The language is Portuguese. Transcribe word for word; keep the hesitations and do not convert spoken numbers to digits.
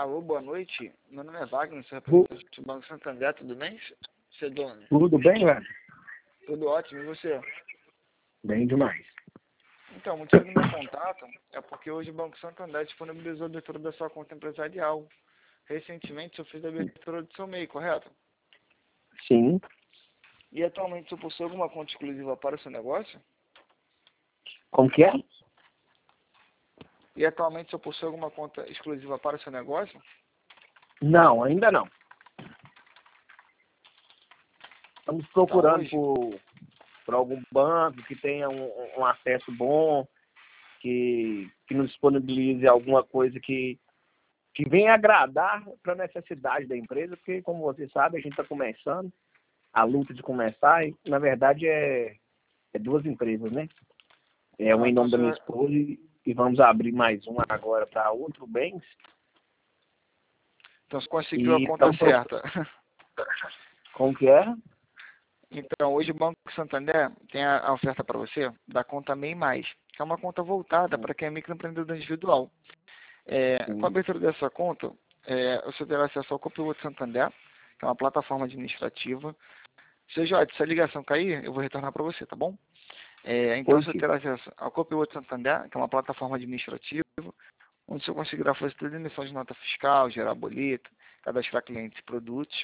Alô, boa noite. Meu nome é Wagner, sou Bu- representante do Banco Santander, tudo bem, Sedona? Tudo bem, velho? Tudo ótimo, e você? Bem demais. Então, o motivo do meu contato é porque hoje o Banco Santander disponibilizou a abertura da sua conta empresarial. Recentemente, eu fiz a abertura do seu M E I, correto? Sim. E atualmente, você possui alguma conta exclusiva para o seu negócio? Como que é? E atualmente, você possui alguma conta exclusiva para o seu negócio? Não, ainda não. Estamos Tá, procurando hoje? por, por algum banco que tenha um, um acesso bom, que, que nos disponibilize alguma coisa que, que venha agradar para a necessidade da empresa, porque, como você sabe, a gente está começando, a luta de começar, e, na verdade, é, é duas empresas, né? É uma Ah, em então, nome da minha você... esposa e, e vamos abrir mais uma agora para outro bens. então, você conseguiu a E conta estamos procurando. certa. Como que é? Então, hoje o Banco Santander tem a a oferta para você da conta M E I Mais, que é uma conta voltada para quem é microempreendedor individual. É, com a Sim. abertura dessa conta, é, você terá acesso ao Copiloto Santander, que é uma plataforma administrativa. Seu Jorge, se a ligação cair, eu vou retornar para você, tá bom? É, então, você Hoje, terá acesso ao Copiloto Santander, que é uma plataforma administrativa, onde você conseguirá fazer toda a emissão de nota fiscal, gerar boleto, cadastrar clientes e produtos.